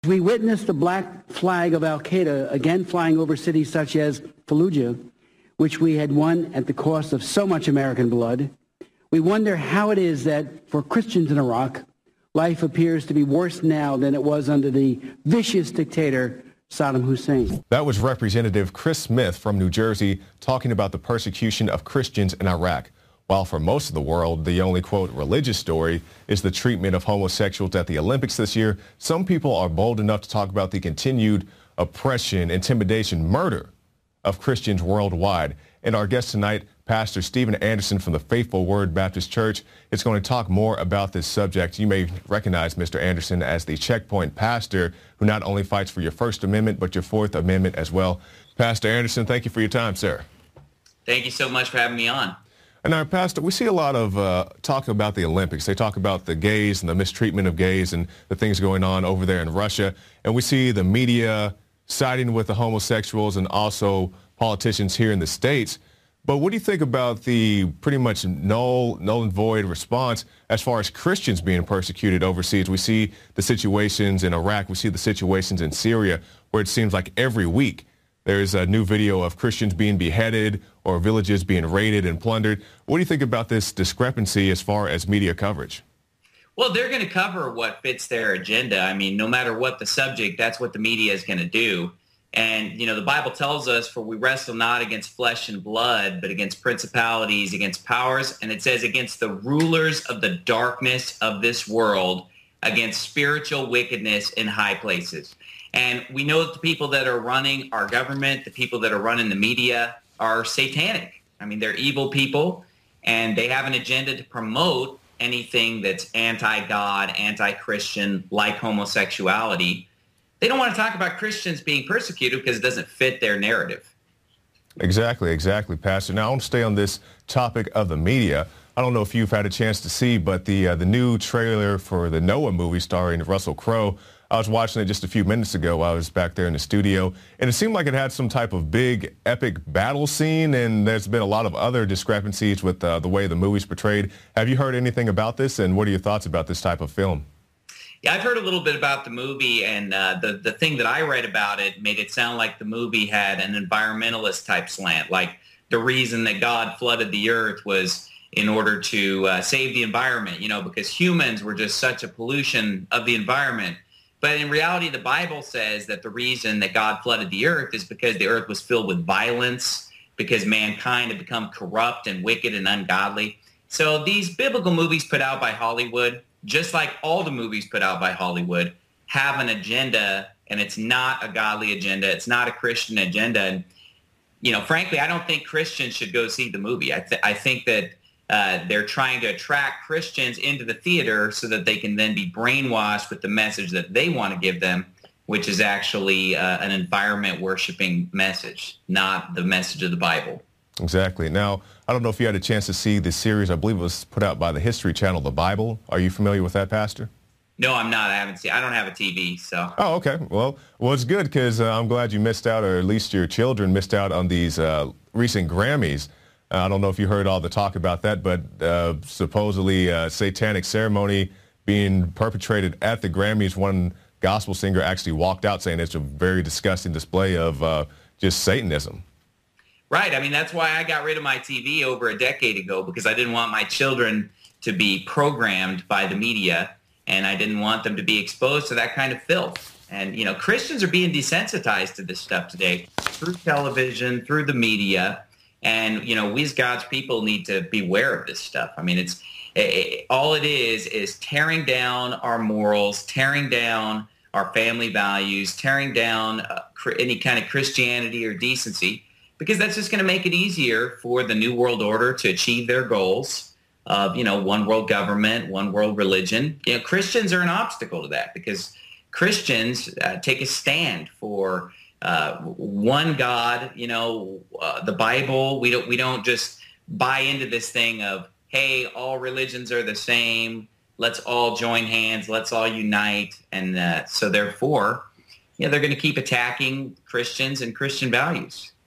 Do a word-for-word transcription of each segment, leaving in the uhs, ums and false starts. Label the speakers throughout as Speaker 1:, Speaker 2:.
Speaker 1: We witnessed the black flag of al-Qaeda again flying over cities such as Fallujah, which we had won at the cost of so much American blood. We wonder how it is that for Christians in Iraq, life appears to be worse now than it was under the vicious dictator Saddam Hussein.
Speaker 2: That was Representative Chris Smith from New Jersey talking about the persecution of Christians in Iraq. While for most of the world, the only, quote, religious story is the treatment of homosexuals at the Olympics this year, some people are bold enough to talk about the continued oppression, intimidation, murder of Christians worldwide. And our guest tonight, Pastor Steven Anderson from the Faithful Word Baptist Church, is going to talk more about this subject. You may recognize Mister Anderson as the Checkpoint pastor who not only fights for your First Amendment, but your Fourth Amendment as well. Pastor Anderson, thank you for your time, sir.
Speaker 3: Thank you so much for having me on.
Speaker 2: And our pastor, we see a lot of uh, talk about the Olympics. They talk about the gays and the mistreatment of gays and the things going on over there in Russia. And we see the media siding with the homosexuals and also politicians here in the States. But what do you think about the pretty much null, null and void response as far as Christians being persecuted overseas? We see the situations in Iraq. We see the situations in Syria, where it seems like every week there's a new video of Christians being beheaded or villages being raided and plundered. What do you think about this discrepancy as far as media coverage?
Speaker 3: Well, they're going to cover what fits their agenda. I mean, no matter what the subject, that's what the media is going to do. And, you know, the Bible tells us, for we wrestle not against flesh and blood, but against principalities, against powers. And it says against the rulers of the darkness of this world, against spiritual wickedness in high places. And we know that the people that are running our government, the people that are running the media are satanic. I mean, they're evil people, and they have an agenda to promote anything that's anti-God, anti-Christian, like homosexuality. They don't want to talk about Christians being persecuted because it doesn't fit their narrative.
Speaker 2: Exactly, exactly, Pastor. Now, I want to stay on this topic of the media. I don't know if you've had a chance to see, but the uh, the new trailer for the Noah movie starring Russell Crowe, I was watching it just a few minutes ago while I was back there in the studio, and it seemed like it had some type of big, epic battle scene, and there's been a lot of other discrepancies with uh, the way the movie's portrayed. Have you heard anything about this, and what are your thoughts about this type of film?
Speaker 3: Yeah, I've heard a little bit about the movie, and uh, the, the thing that I read about it made it sound like the movie had an environmentalist type slant, like the reason that God flooded the earth was in order to uh, save the environment, you know, because humans were just such a pollution of the environment. But in reality, the Bible says that the reason that God flooded the earth is because the earth was filled with violence, because mankind had become corrupt and wicked and ungodly. So these biblical movies put out by Hollywood, just like all the movies put out by Hollywood, have an agenda, and it's not a godly agenda. It's not a Christian agenda. And, you know, frankly, I don't think Christians should go see the movie. I, th- I think that uh, they're trying to attract Christians into the theater so that they can then be brainwashed with the message that they want to give them, which is actually uh, an environment-worshiping message, not the message of the Bible.
Speaker 2: Exactly. Now, I don't know if you had a chance to see this series. I believe it was put out by the History Channel, The Bible. Are you familiar with that, Pastor?
Speaker 3: No, I'm not. I haven't seen. I don't have a T V, so.
Speaker 2: Oh, okay. Well, well, it's good because uh, I'm glad you missed out, or at least your children missed out on these uh, recent Grammys. Uh, I don't know if you heard all the talk about that, but uh, supposedly a satanic ceremony being perpetrated at the Grammys. One gospel singer actually walked out saying it's a very disgusting display of uh, just Satanism.
Speaker 3: Right. I mean, that's why I got rid of my T V over a decade ago, because I didn't want my children to be programmed by the media, and I didn't want them to be exposed to that kind of filth. And, you know, Christians are being desensitized to this stuff today through television, through the media. And, you know, we as God's people need to beware of this stuff. I mean, it's it, all it is is tearing down our morals, tearing down our family values, tearing down uh, any kind of Christianity or decency, because that's just going to make it easier for the New World Order to achieve their goals of, you know, one world government, one world religion. You know, Christians are an obstacle to that, because Christians uh, take a stand for uh, one God, you know, uh, the Bible. We don't we don't just buy into this thing of, hey, all religions are the same. Let's all join hands. Let's all unite. And uh, so therefore, you know, they're going to keep attacking Christians and Christian values.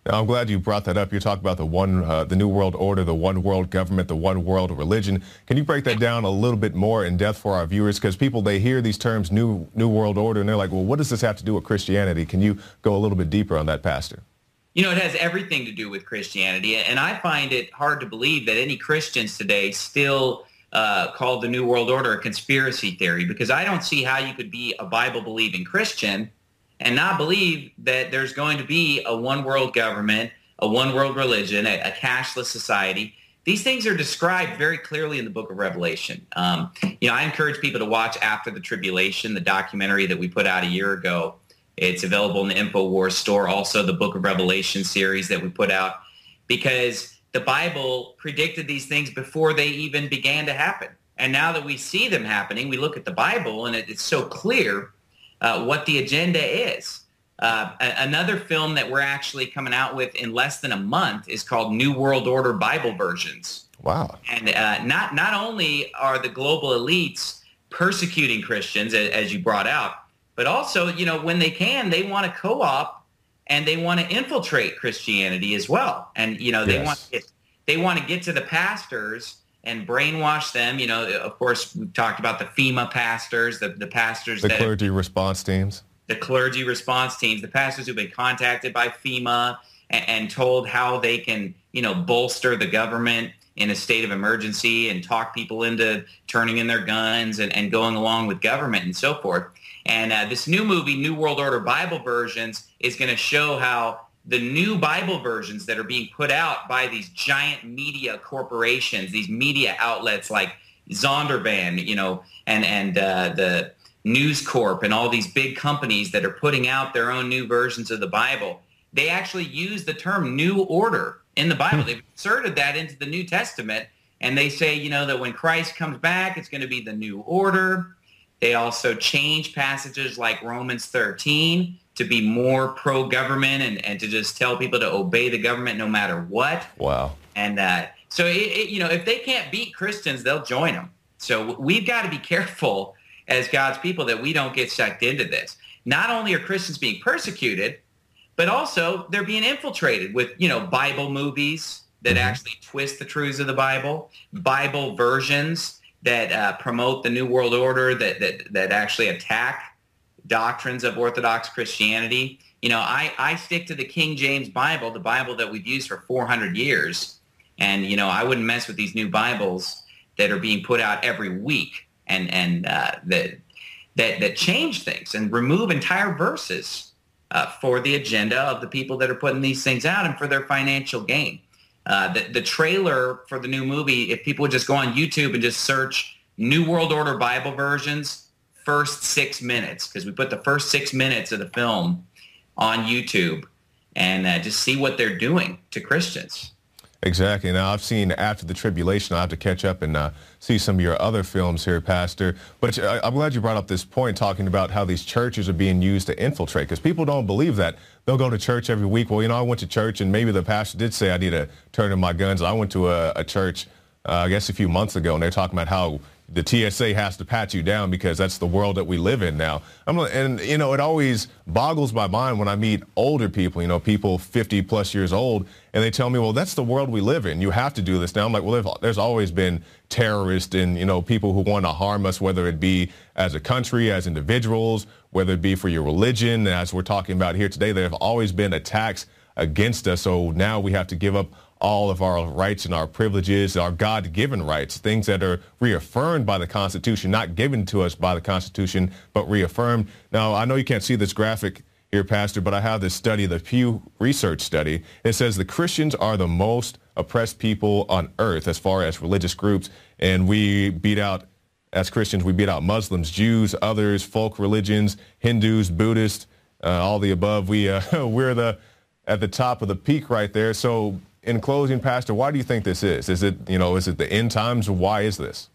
Speaker 2: Now, I'm glad you brought that up. You talk about the one, uh, the New World Order, the one world government, the one world religion. Can you break that down a little bit more in depth for our viewers? Because people, they hear these terms, New New World Order, and they're like, well, what does this have to do with Christianity? Can you go a little bit deeper on that, Pastor?
Speaker 3: You know, it has everything to do with Christianity. And I find it hard to believe that any Christians today still uh, call the New World Order a conspiracy theory, because I don't see how you could be a Bible-believing Christian and not believe that there's going to be a one world government, a one world religion, a, a cashless society. These things are described very clearly in the book of Revelation. Um, you know, I encourage people to watch After the Tribulation, the documentary that we put out a year ago. It's available in the InfoWars store, also the book of Revelation series that we put out, because the Bible predicted these things before they even began to happen. And now that we see them happening, we look at the Bible and it, it's so clear Uh, what the agenda is. Uh, a- another film that we're actually coming out with in less than a month is called New World Order Bible Versions.
Speaker 2: Wow.
Speaker 3: And uh, not not only are the global elites persecuting Christians, a- as you brought out, but also, you know, when they can, they want to co-op and they want to infiltrate Christianity as well. And, you know, they
Speaker 2: Yes.
Speaker 3: want to get, they want to get to the pastors and brainwash them. You know, of course, we talked about the FEMA pastors, the, the pastors
Speaker 2: The
Speaker 3: that
Speaker 2: clergy response teams.
Speaker 3: the clergy response teams, the pastors who've been contacted by FEMA and, and told how they can, you know, bolster the government in a state of emergency and talk people into turning in their guns and, and going along with government and so forth. And uh, this new movie, New World Order Bible Versions, is going to show how the new Bible versions that are being put out by these giant media corporations, these media outlets like Zondervan, you know, and, and uh, the News Corp and all these big companies that are putting out their own new versions of the Bible, they actually use the term New Order in the Bible. They've inserted that into the New Testament, and they say, you know, that when Christ comes back, it's going to be the New Order. They also change passages like Romans thirteen to be more pro-government and, and to just tell people to obey the government no matter what.
Speaker 2: Wow.
Speaker 3: And uh, so, it, it, you know, if they can't beat Christians, they'll join them. So we've got to be careful as God's people that we don't get sucked into this. Not only are Christians being persecuted, but also they're being infiltrated with, you know, Bible movies that mm-hmm. actually twist the truths of the Bible, Bible versions that uh, promote the New World Order, that, that, that actually attack doctrines of Orthodox Christianity. You know, I, I stick to the King James Bible, the Bible that we've used for four hundred years. And, you know, I wouldn't mess with these new Bibles that are being put out every week and, and uh, that, that, that change things and remove entire verses uh, for the agenda of the people that are putting these things out and for their financial gain. Uh, the, the trailer for the new movie, if people would just go on YouTube and just search New World Order Bible Versions, first six minutes, because we put the first six minutes of the film on YouTube and uh, just see what they're doing to Christians.
Speaker 2: Exactly. Now, I've seen After the Tribulation. I'll have to catch up and uh, see some of your other films here, Pastor. But I, I'm glad you brought up this point, talking about how these churches are being used to infiltrate, because people don't believe that. They'll go to church every week. Well, you know, I went to church, and maybe the pastor did say I need to turn in my guns. I went to a, a church, uh, I guess, a few months ago, and they're talking about how the T S A has to pat you down because that's the world that we live in now. I'm, and, you know, it always boggles my mind when I meet older people, you know, people fifty plus years old, and they tell me, well, that's the world we live in. You have to do this now. I'm like, well, there's always been terrorists and, you know, people who want to harm us, whether it be as a country, as individuals, whether it be for your religion. As we're talking about here today, there have always been attacks against us. So now we have to give up all of our rights and our privileges, our God-given rights, things that are reaffirmed by the Constitution, not given to us by the Constitution, but reaffirmed. Now, I know you can't see this graphic here, Pastor, but I have this study, the Pew Research study. It says the Christians are the most oppressed people on earth as far as religious groups, and we beat out, as Christians, we beat out Muslims, Jews, others, folk religions, Hindus, Buddhists, uh, all the above. We, uh, we're the at the top of the peak right there. So, in closing, Pastor, why do you think this is? Is it, you know, is it the end times, or why is this?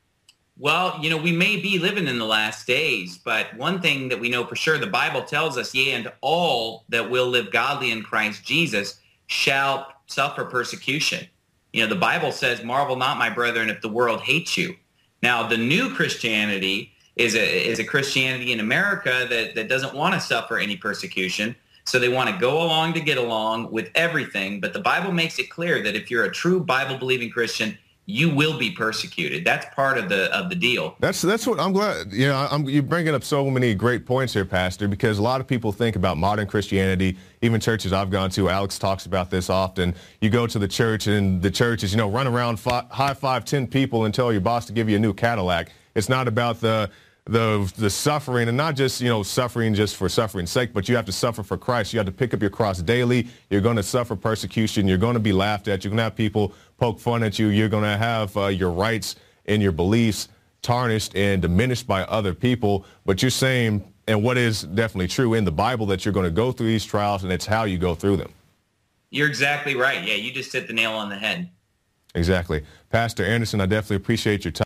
Speaker 3: Well, you know, we may be living in the last days, but one thing that we know for sure, the Bible tells us, yea, and all that will live godly in Christ Jesus shall suffer persecution. You know, the Bible says, marvel not, my brethren, if the world hates you. Now, the new Christianity is a, is a Christianity in America that, that doesn't want to suffer any persecution. So they want to go along to get along with everything. But the Bible makes it clear that if you're a true Bible-believing Christian, you will be persecuted. That's part of the of the deal.
Speaker 2: That's that's what I'm glad. You know, I'm, you're bringing up so many great points here, Pastor, because a lot of people think about modern Christianity, even churches I've gone to. Alex talks about this often. You go to the church and the church is, you know, run around, fi- high five ten people and tell your boss to give you a new Cadillac. It's not about the the the suffering, and not just, you know, suffering just for suffering's sake, but you have to suffer for Christ. You have to pick up your cross daily. You're going to suffer persecution. You're going to be laughed at. You're going to have people poke fun at you. You're going to have uh, your rights and your beliefs tarnished and diminished by other people. But you're saying, and what is definitely true in the Bible, that you're going to go through these trials, and it's how you go through them.
Speaker 3: You're exactly right. Yeah, you just hit the nail on the head.
Speaker 2: Exactly. Pastor Anderson, I definitely appreciate your time.